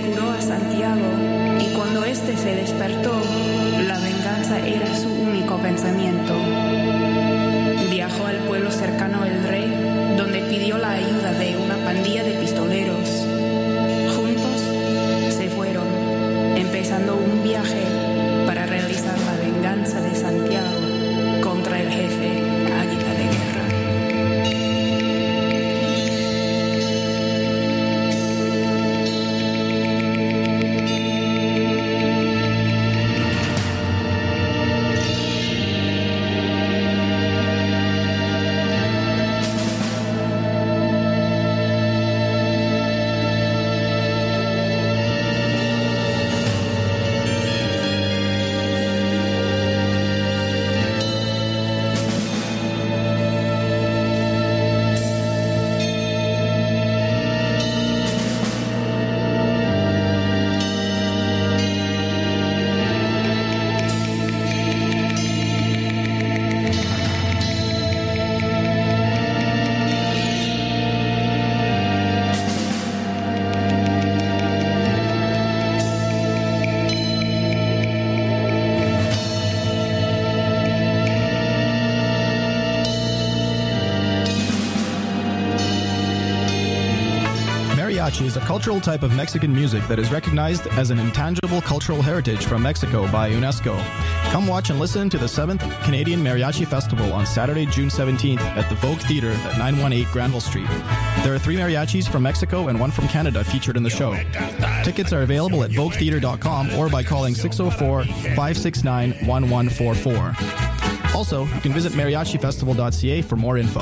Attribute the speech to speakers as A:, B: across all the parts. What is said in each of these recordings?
A: curó a Santiago, y cuando éste se despertó, la venganza era su único pensamiento. Viajó al pueblo cercano al Rey, donde pidió la ayuda de una pandilla de pistoleros. Juntos se fueron, empezando un viaje para realizar la venganza de Santiago contra el jefe Águila de Guerra.
B: Mariachi is a cultural type of Mexican music that is recognized as an intangible cultural heritage from Mexico by UNESCO. Come watch and listen to the 7th Canadian Mariachi Festival on Saturday, June 17th at the Vogue Theatre at 918 Granville Street. There are 3 mariachis from Mexico and 1 from Canada featured in the show. Tickets are available at voguetheatre.com or by calling 604-569-1144. Also, you can visit mariachifestival.ca for more info.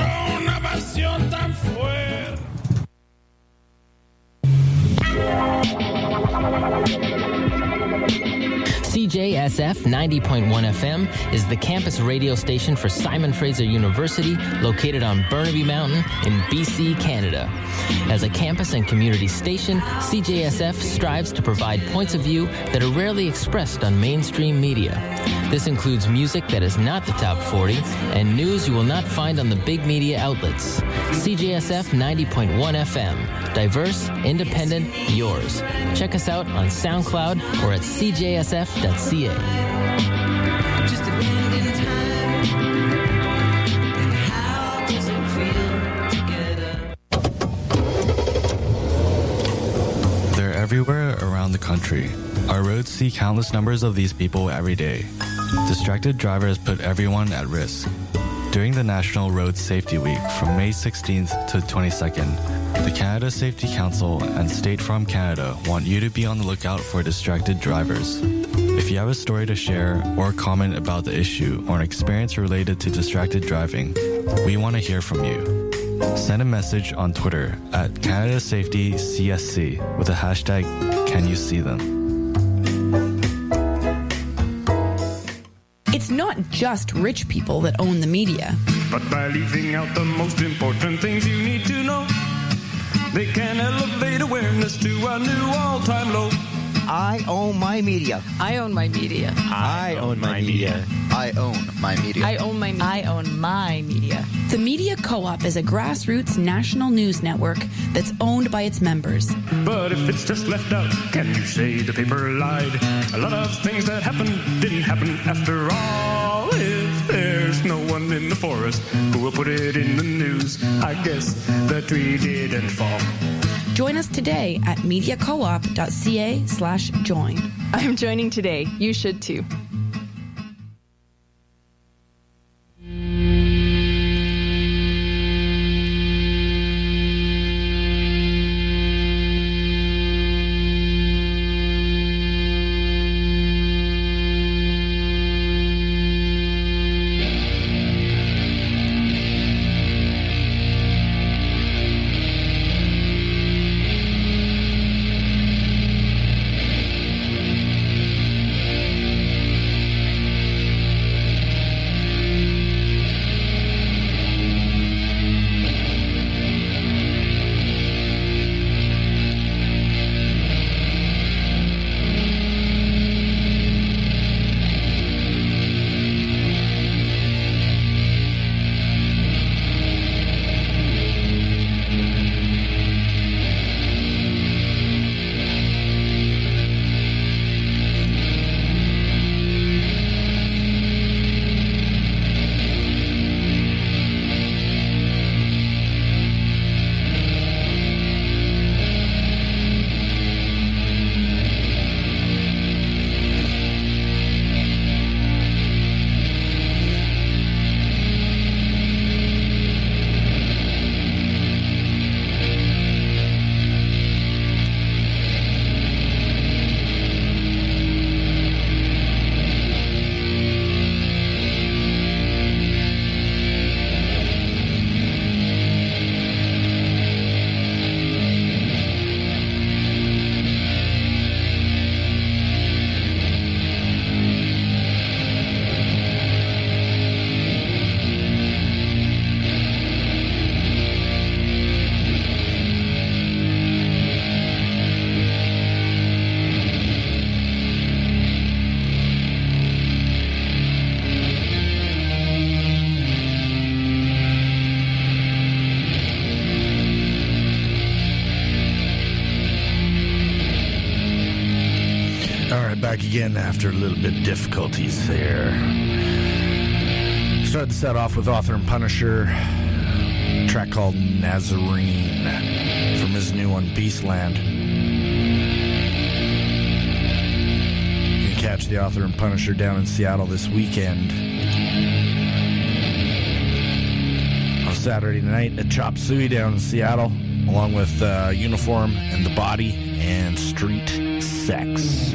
C: CJSF 90.1 FM is the campus radio station for Simon Fraser University, located on Burnaby Mountain in BC, Canada. As a campus and community station, CJSF strives to provide points of view that are rarely expressed on mainstream media. This includes music that is not the top 40 and news you will not find on the big media outlets. CJSF 90.1 FM. Diverse, independent, yours. Check us out on SoundCloud or at cjsf.ca.
D: Just a bend in time. And how does it feel together?
E: They're everywhere around the country. Our roads see countless numbers of these people every day. Distracted drivers put everyone at risk. During the National Road Safety Week from May 16th to 22nd, the Canada Safety Council and State Farm Canada want you to be on the lookout for distracted drivers. If you have a story to share or comment about the issue or an experience related to distracted driving, we want to hear from you. Send a message on Twitter at Canada Safety CSC with the hashtag #CanYouSeeThem.
F: It's not just rich people that own the media.
G: But by leaving out the most important things you need to know, they can elevate awareness to a new all-time low.
H: I own my media.
I: I own my media.
H: I own my media.
J: I own my media.
I: I own my media.
F: I own my media. The Media Co-op is a grassroots national news network that's owned by its members.
G: But if it's just left out, can you say the paper lied? A lot of things that happened didn't happen after all. If there's no one in the forest who will put it in the news, I guess the tree didn't fall.
F: Join us today at mediacoop.ca/join.
I: I'm joining today. You should too.
J: All right, back again after a little bit of difficulties there. Started the set off with Author and Punisher, a track called Nazarene from his new one, Beastland. You can catch the Author and Punisher down in Seattle this weekend. On Saturday night at Chop Suey down in Seattle, along with Uniform and The Body and Street Sex.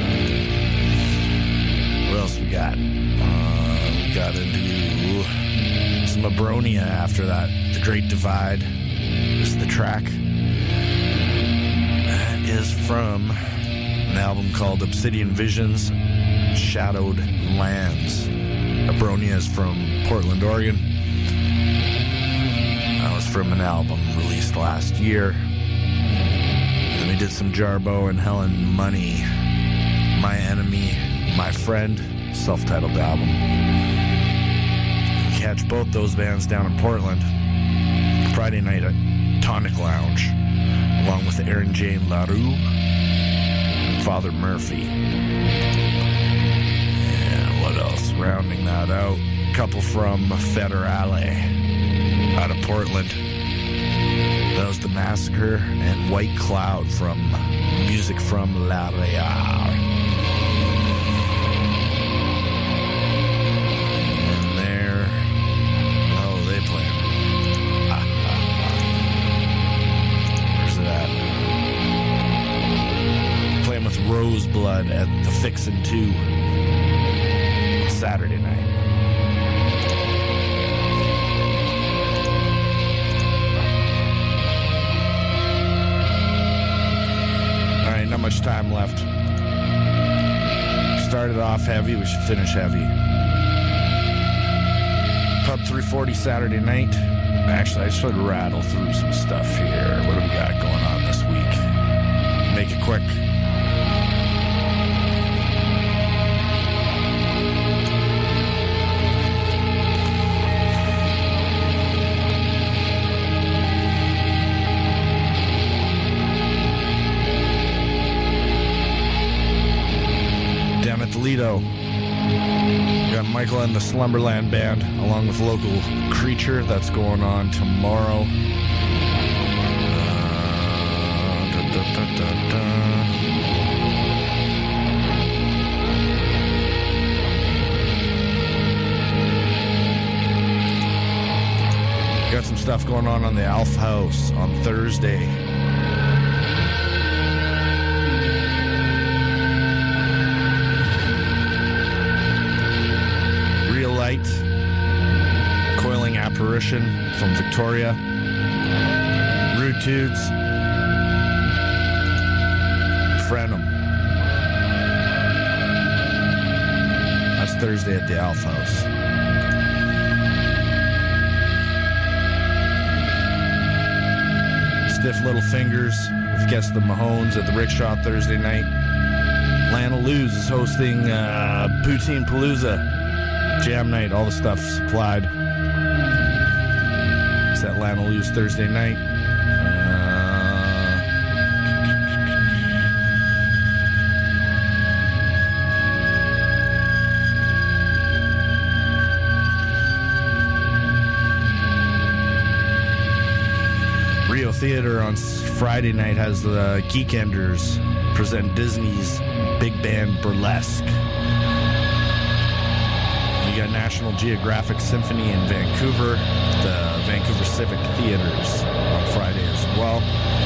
J: What else we got? We got into some Abronia after that. The Great Divide is the track. That is from an album called Obsidian Visions, Shadowed Lands. Abronia is from Portland, Oregon. That was from an album released last year. And then we did some Jarbo and Helen Money, My Enemy, My Friend, self-titled album. You can catch both those bands down in Portland Friday night at Tonic Lounge, along with Aaron Jane LaRue and Father Murphy. And what else? Rounding that out, a couple from Federale out of Portland. That was The Massacre and White Cloud from Music from La Real. Roseblood at the Fixin' 2 on Saturday night. All right, not much time left. Started off heavy, we should finish heavy. Pub 340 Saturday night. Actually, I should rattle through some stuff here. What do we got going on this week? Make it quick. Toledo. We got Michael and the Slumberland Band, along with local Creature. That's going on tomorrow. Got some stuff going on the Alf House on Thursday. Coiling Apparition from Victoria. Rude Tudes. Frenum. That's Thursday at the Alf House. Stiff Little Fingers with Guess the Mahones at the Rickshaw Thursday night. Lana Luz is hosting Poutine Palooza Jam Night, all the stuff supplied. It's at Lana Luz Thursday night. Rio Theater on Friday night has the Geekenders present Disney's Big Band Burlesque. You got National Geographic Symphony in Vancouver, the Vancouver Civic Theaters on Friday as well.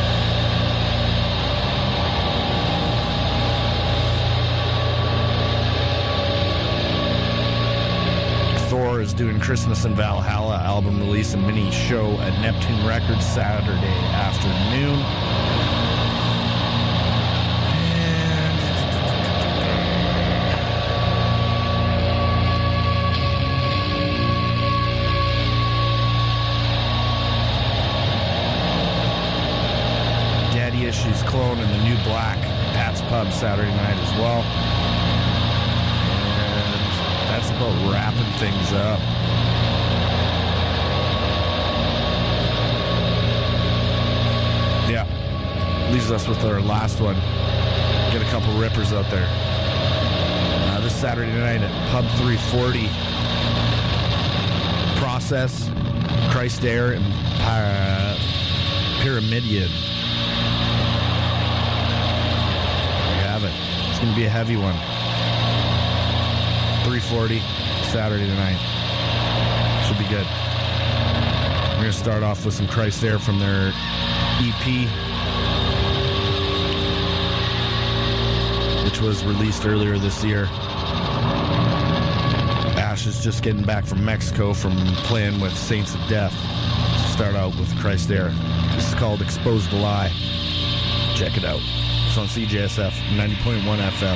J: Thor is doing Christmas in Valhalla album release and mini show at Neptune Records Saturday afternoon. Issues Clone and the New Black at Pat's Pub Saturday night as well. And that's about wrapping things up. Yeah. Leaves us with our last one. Get a couple rippers out there. This Saturday night at Pub 340. Process, Christ Air, and Pyramidion. There you have it. It's going to be a heavy one. 340 Saturday night. Should be good. We're going to start off with some Christ Air from their EP, which was released earlier this year. Ash is just getting back from Mexico from playing with Saints of Death. Start out with Christ Air. This is called Expose the Lie. Check it out. It's on CJSF 90.1 FM.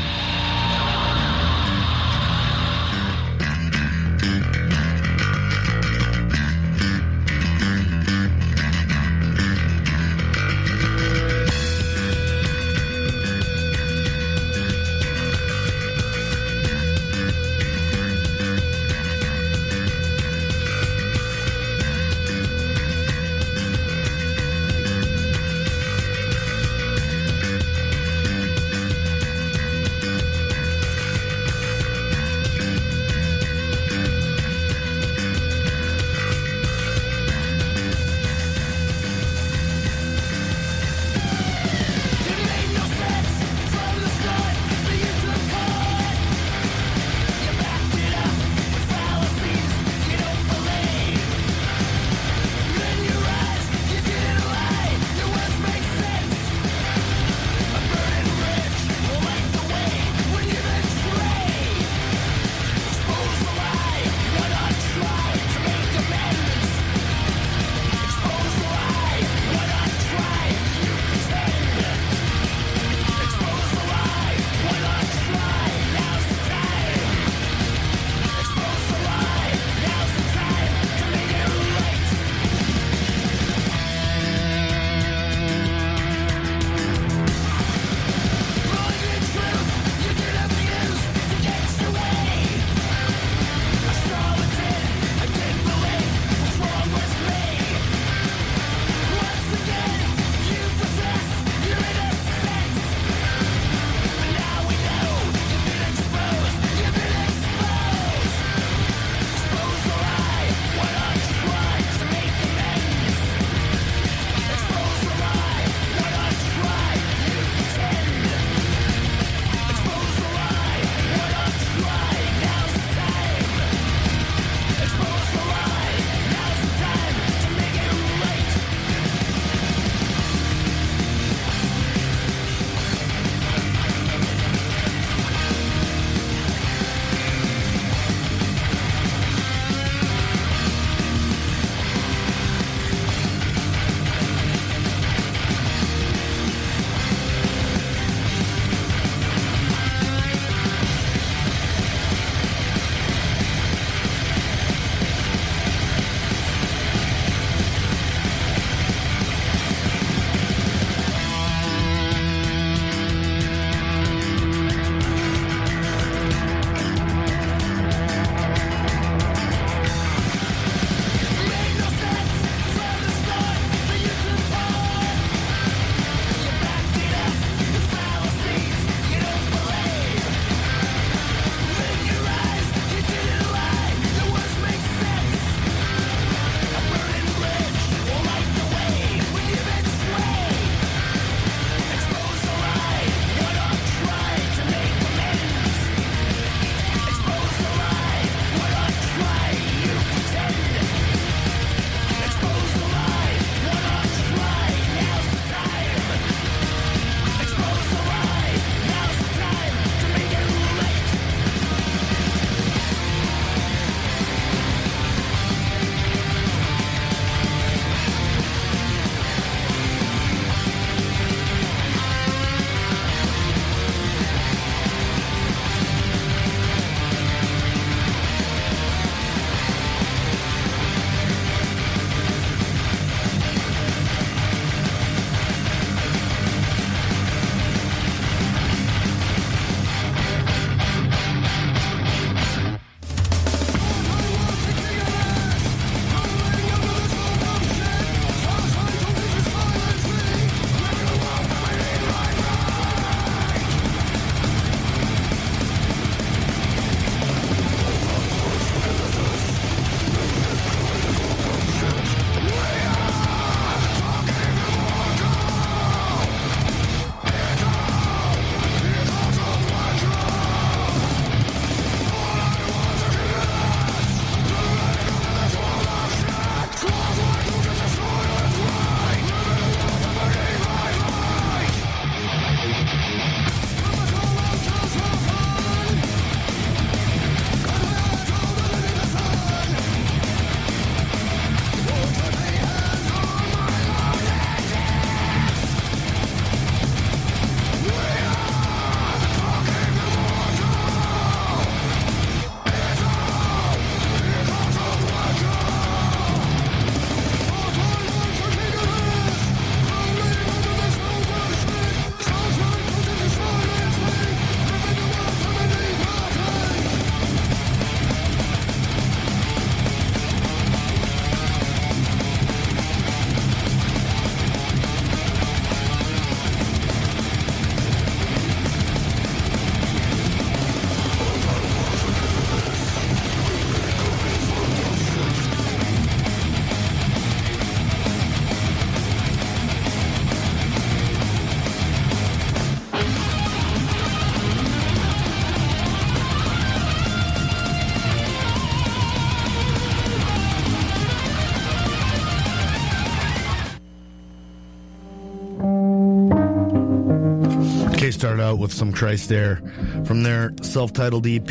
J: started out with some Christ Air from their self-titled EP.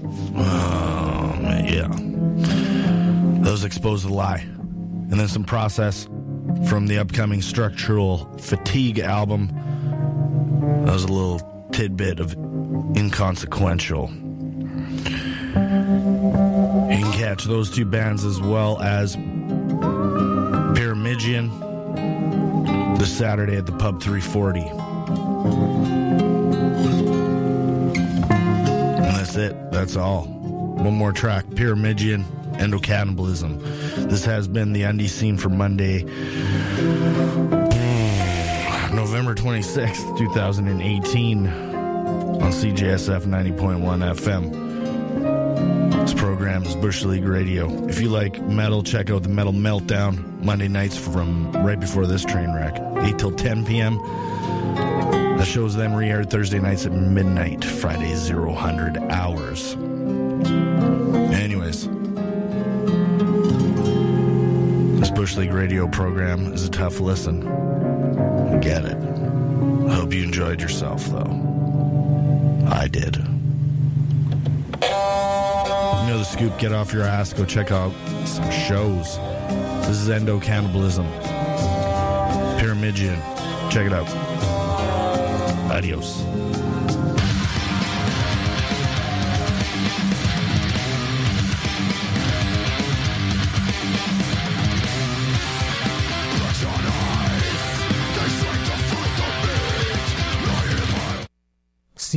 J: Yeah. That was Exposed to the Lie. And then some Process from the upcoming Structural Fatigue album. That was a little tidbit of Inconsequential. You can catch those two bands as well as Pyramidion this Saturday at the Pub 340. And that's it. That's all. One more track, Pyramidion, Endocannibalism. This has been the Undie Scene for Monday, November 26th, 2018 on CJSF 90.1 FM. This program is Bush League Radio. If you like metal, check out the Metal Meltdown Monday nights from right before this train wreck, 8 till 10 p.m. The show's then re-aired Thursday nights at midnight, Friday 0000 hours. Anyways, this Bush League Radio program is a tough listen. I get it. I hope you enjoyed yourself, though. I did. You know the scoop. Get off your ass. Go check out some shows. This is Endocannibalism. Pyramidion. Check it out. Adios.